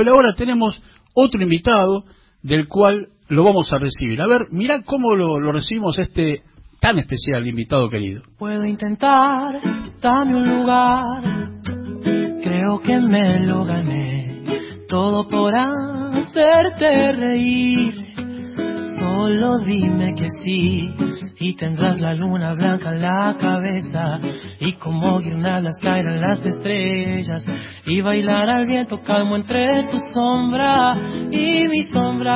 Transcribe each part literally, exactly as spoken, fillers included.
pero ahora tenemos otro invitado del cual lo vamos a recibir. A ver, mirá cómo lo, lo recibimos este tan especial invitado querido. Puedo intentar, dame un lugar, creo que me lo gané, todo por hacerte reír. Solo dime que sí y tendrás la luna blanca en la cabeza y como guirnaldas caerán las estrellas y bailar al viento calmo entre tu sombra y mi sombra.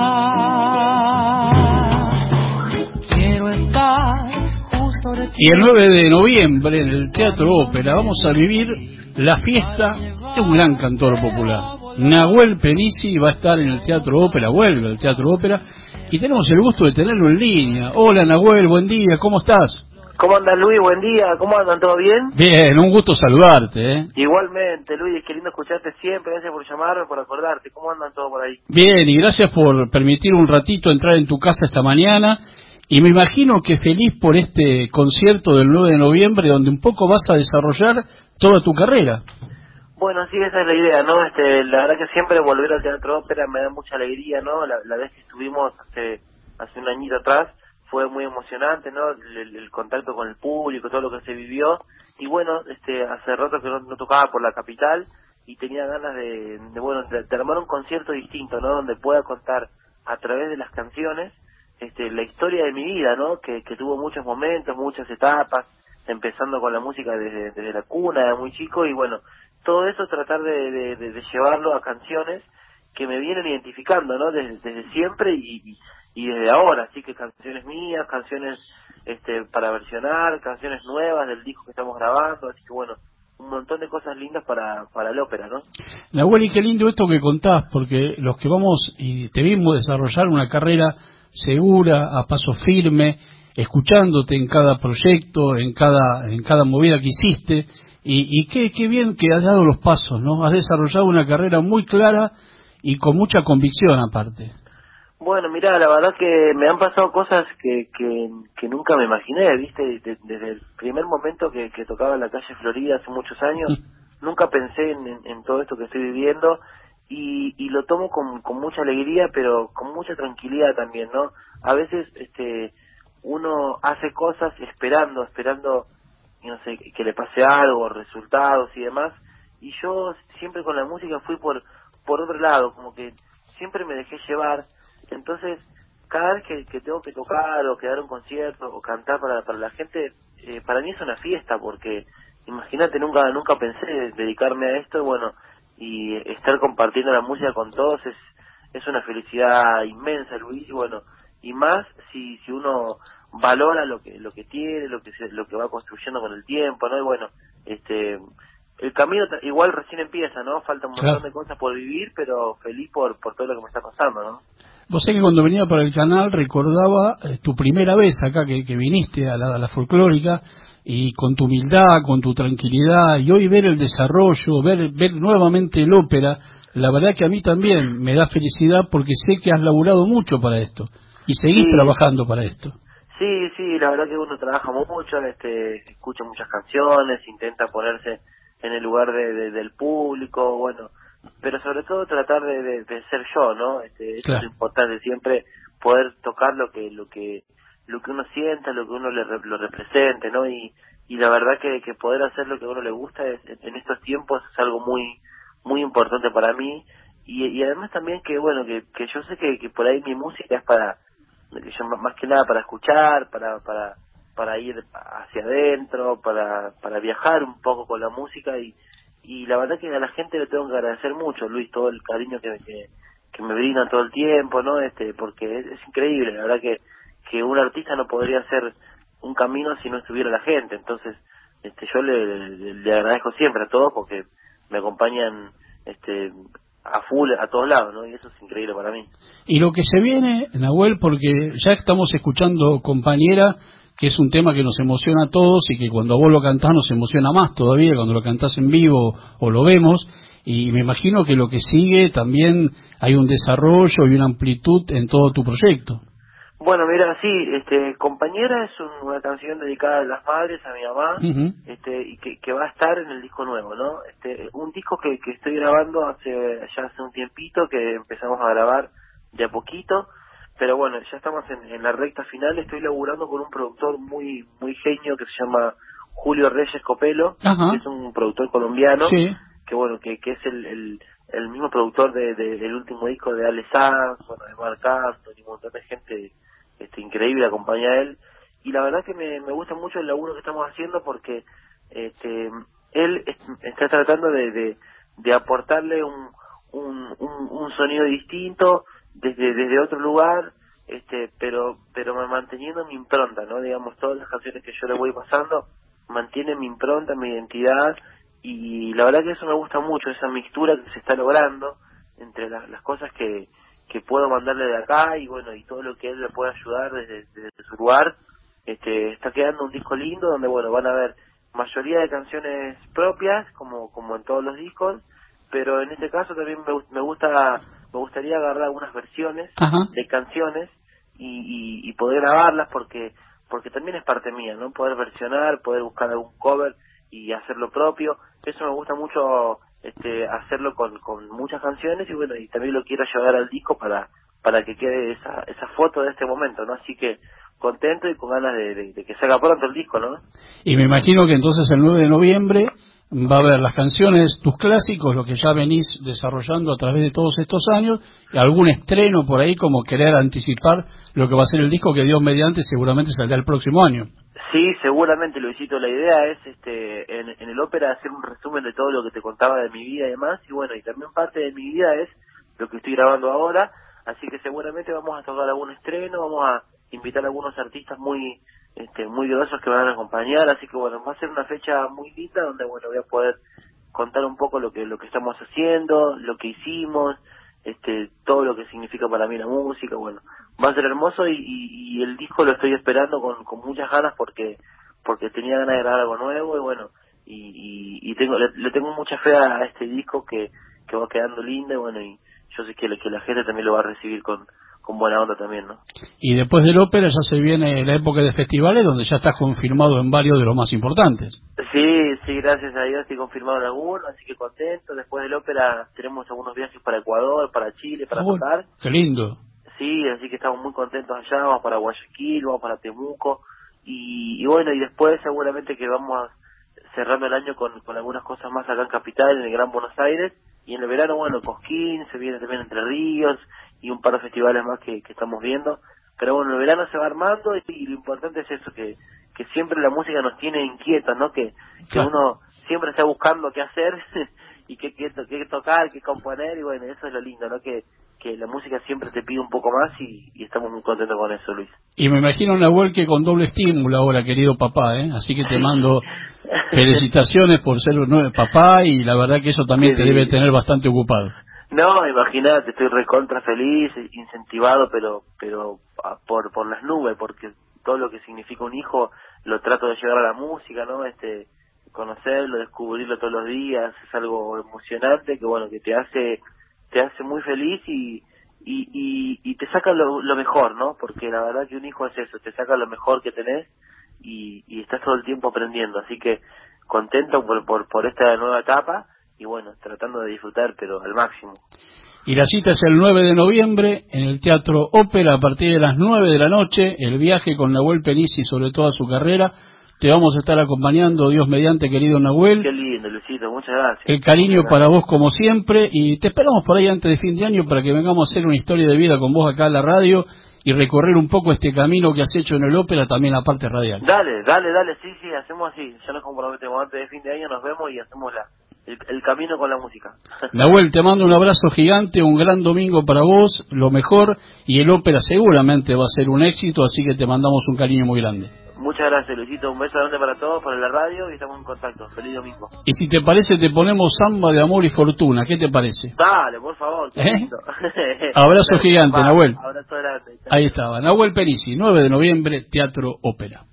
Quiero estar justo de ti. Y el nueve de noviembre en el Teatro Ópera vamos a vivir la fiesta de un gran cantor popular. Nahuel Penisi va a estar en el Teatro Ópera, vuelve al Teatro Ópera. Y tenemos el gusto de tenerlo en línea. Hola Nahuel, buen día, ¿cómo estás? ¿Cómo andas, Luis? Buen día, ¿cómo andan? ¿Todo bien? Bien, un gusto saludarte, ¿eh? Igualmente, Luis, qué lindo escucharte siempre, gracias por llamarme, por acordarte. ¿Cómo andan todos por ahí? Bien, y gracias por permitir un ratito entrar en tu casa esta mañana. Y me imagino que feliz por este concierto del nueve de noviembre, donde un poco vas a desarrollar toda tu carrera. Bueno, sí, esa es la idea, ¿no? Este, la verdad que siempre volver al Teatro Ópera me da mucha alegría, ¿no? La, la vez que estuvimos hace hace un añito atrás fue muy emocionante, ¿no? El, el contacto con el público, todo lo que se vivió. Y bueno, este, hace rato que no, no tocaba por la capital y tenía ganas de, de bueno, de, de armar un concierto distinto, ¿no? Donde pueda contar a través de las canciones este, la historia de mi vida, ¿no? Que, que tuvo muchos momentos, muchas etapas, empezando con la música desde, desde la cuna, de muy chico, y bueno, todo eso tratar de, de, de, de llevarlo a canciones que me vienen identificando, ¿no? Desde, desde siempre y, y, y desde ahora, así que canciones mías, canciones este para versionar, canciones nuevas del disco que estamos grabando, así que bueno, un montón de cosas lindas para para la ópera, ¿no? Nahuel, y qué lindo esto que contás, porque los que vamos y te vimos desarrollar una carrera segura, a paso firme, escuchándote en cada proyecto, en cada en cada movida que hiciste. Y, y qué, qué bien que has dado los pasos, ¿no? Has desarrollado una carrera muy clara y con mucha convicción aparte. Bueno, mirá, la verdad que me han pasado cosas que que, que nunca me imaginé, ¿viste? Desde, desde el primer momento que, que tocaba en la calle Florida hace muchos años, nunca pensé en, en, en todo esto que estoy viviendo y, y lo tomo con, con mucha alegría, pero con mucha tranquilidad también, ¿no? A veces este uno hace cosas esperando, esperando... y no sé, que le pase algo, resultados y demás, y yo siempre con la música fui por por otro lado, como que siempre me dejé llevar, entonces cada vez que, que tengo que tocar o que dar un concierto o cantar para, para la gente, eh, para mí es una fiesta, porque imagínate, nunca nunca pensé dedicarme a esto, y bueno, y estar compartiendo la música con todos es es una felicidad inmensa, Luis, y bueno, y más si si uno valora lo que lo que tiene, lo que se, lo que va construyendo con el tiempo, ¿no? Y bueno, este el camino igual recién empieza, ¿no? Falta un montón Claro. de cosas por vivir, pero feliz por por todo lo que me está pasando, ¿no? Vos sé que cuando venía para el canal recordaba eh, tu primera vez acá que, que viniste a la, a la folclórica, y con tu humildad, con tu tranquilidad, y hoy ver el desarrollo, ver ver nuevamente el ópera, la verdad que a mí también me da felicidad porque sé que has laburado mucho para esto y seguís Sí. trabajando para esto. Sí, sí, la verdad que uno trabaja mucho, este, escucha muchas canciones, intenta ponerse en el lugar de, de, del público, bueno, pero sobre todo tratar de, de, de ser yo, ¿no? Este, eso Claro. es importante siempre, poder tocar lo que lo que lo que uno sienta, lo que uno le lo represente, ¿no? Y y la verdad que, que poder hacer lo que a uno le gusta es, en estos tiempos es algo muy muy importante para mí, y, y además también que bueno que, que yo sé que, que por ahí mi música es para que yo más que nada para escuchar, para para para ir hacia adentro, para para viajar un poco con la música, y y la verdad que a la gente le tengo que agradecer mucho, Luis, todo el cariño que que, que me brindan todo el tiempo, ¿no? Este, porque es, es increíble, la verdad que que un artista no podría hacer un camino si no estuviera la gente, entonces este yo le, le, le agradezco siempre a todos porque me acompañan este a full a todos lados, ¿no? Y eso es increíble para mí. Y lo que se viene, Nahuel, porque ya estamos escuchando Compañera, que es un tema que nos emociona a todos y que cuando vos lo cantás nos emociona más todavía, cuando lo cantás en vivo o lo vemos, y me imagino que lo que sigue también hay un desarrollo y una amplitud en todo tu proyecto. Bueno, mira, sí, este, Compañera es un, una canción dedicada a las madres, a mi mamá, uh-huh. este, y que, que va a estar en el disco nuevo, ¿no? Este, un disco que, que estoy grabando hace ya hace un tiempito, que empezamos a grabar de a poquito, pero bueno, ya estamos en, en la recta final. Estoy laburando con un productor muy muy genio que se llama Julio Reyes Copelo, uh-huh. que es un productor colombiano, sí. que bueno, que, que es el, el, el mismo productor de, de, del último disco de Ale Sanz, bueno, de Marc Anthony, y un montón de gente este increíble acompaña a él, y la verdad que me, me gusta mucho el laburo que estamos haciendo, porque este él está tratando de, de, de aportarle un, un, un, un sonido distinto desde desde otro lugar, este pero pero manteniendo mi impronta, no digamos, todas las canciones que yo le voy pasando mantienen mi impronta, mi identidad, y la verdad que eso me gusta mucho, esa mixtura que se está logrando entre las, las cosas que que puedo mandarle de acá, y bueno, y todo lo que él le puede ayudar desde, desde su lugar. Este, está quedando un disco lindo donde, bueno, van a haber mayoría de canciones propias, como como en todos los discos, pero en este caso también me, me gusta me gustaría agarrar algunas versiones Ajá. de canciones y, y, y poder grabarlas, porque porque también es parte mía, ¿no? Poder versionar, poder buscar algún cover y hacer lo propio. Eso me gusta mucho, este hacerlo con con muchas canciones, y bueno, y también lo quiero llevar al disco para para que quede esa esa foto de este momento, ¿no? Así que contento y con ganas de, de, de que salga pronto el disco, ¿no? Y me imagino que entonces el nueve de noviembre va a haber las canciones, tus clásicos, lo que ya venís desarrollando a través de todos estos años, y algún estreno por ahí, como querer anticipar lo que va a ser el disco, que Dios mediante seguramente saldrá el próximo año. Sí, seguramente, Luisito. La idea es, este, en, en el ópera, hacer un resumen de todo lo que te contaba de mi vida y demás, y bueno, y también parte de mi vida es lo que estoy grabando ahora, así que seguramente vamos a tocar algún estreno, vamos a invitar a algunos artistas muy este muy grosos que van a acompañar, así que bueno, va a ser una fecha muy linda donde, bueno, voy a poder contar un poco lo que lo que estamos haciendo, lo que hicimos, este todo lo que significa para mí la música. Bueno, va a ser hermoso, y, y, y el disco lo estoy esperando con, con muchas ganas, porque porque tenía ganas de grabar algo nuevo, y bueno, y, y, y tengo le, le tengo mucha fe a este disco que, que va quedando lindo, y bueno, y yo sé que, que la gente también lo va a recibir con con buena onda también, ¿no? Y después del ópera ya se viene la época de festivales, donde ya estás confirmado en varios de los más importantes. Sí, sí, gracias a Dios estoy confirmado en alguno, así que contento. Después del ópera tenemos algunos viajes para Ecuador, para Chile, para oh, tocar. ¡Qué lindo! Sí, así que estamos muy contentos allá, vamos para Guayaquil, vamos para Temuco, y, y bueno, y después seguramente que vamos cerrando el año con, con algunas cosas más acá en Capital, en el Gran Buenos Aires, y en el verano, bueno, Cosquín, se viene también Entre Ríos, y un par de festivales más que, que estamos viendo. Pero bueno, el verano se va armando, y, y lo importante es eso, que que siempre la música nos tiene inquietos, ¿no? Que, que claro. uno siempre está buscando qué hacer y qué, qué, qué tocar, qué componer, y bueno, eso es lo lindo, ¿no? Que que la música siempre te pide un poco más, y, y estamos muy contentos con eso, Luis. Y me imagino, Nahuel, que con doble estímulo ahora, querido papá, ¿eh? Así que te mando felicitaciones por ser un nuevo papá, y la verdad que eso también sí, te debe tener bastante ocupado. No, imagínate, estoy recontra feliz, incentivado, pero pero por por las nubes, porque todo lo que significa un hijo lo trato de llevar a la música, ¿no? Este conocerlo, descubrirlo todos los días, es algo emocionante que, bueno, que te hace te hace muy feliz, y y y, y te saca lo, lo mejor, ¿no? Porque la verdad que un hijo es eso, te saca lo mejor que tenés, y, y estás todo el tiempo aprendiendo, así que contento por por por esta nueva etapa, y bueno, tratando de disfrutar, pero al máximo. Y la cita es el nueve de noviembre en el Teatro Ópera a partir de las nueve de la noche, el viaje con Nahuel Penici sobre toda su carrera. Te vamos a estar acompañando, Dios mediante, querido Nahuel. Qué lindo, Luisito, muchas gracias. El cariño gracias. Para vos como siempre, y te esperamos por ahí antes de fin de año para que vengamos a hacer una historia de vida con vos acá en la radio y recorrer un poco este camino que has hecho en el ópera, también la parte radial. Dale, dale, dale, sí, sí, hacemos así, ya nos comprometemos, antes de fin de año nos vemos y hacemos la el, el camino con la música. Nahuel, te mando un abrazo gigante, un gran domingo para vos, lo mejor, y el ópera seguramente va a ser un éxito, así que te mandamos un cariño muy grande. Muchas gracias, Luisito, un beso grande para todos, para la radio, y estamos en contacto. Feliz domingo. Y si te parece, te ponemos Samba de Amor y Fortuna, ¿qué te parece? Dale, por favor. ¿Eh? Abrazo gigante, Va, Nahuel. abrazo grande. Ahí estaba, Nahuel Penici, nueve de noviembre, Teatro Ópera.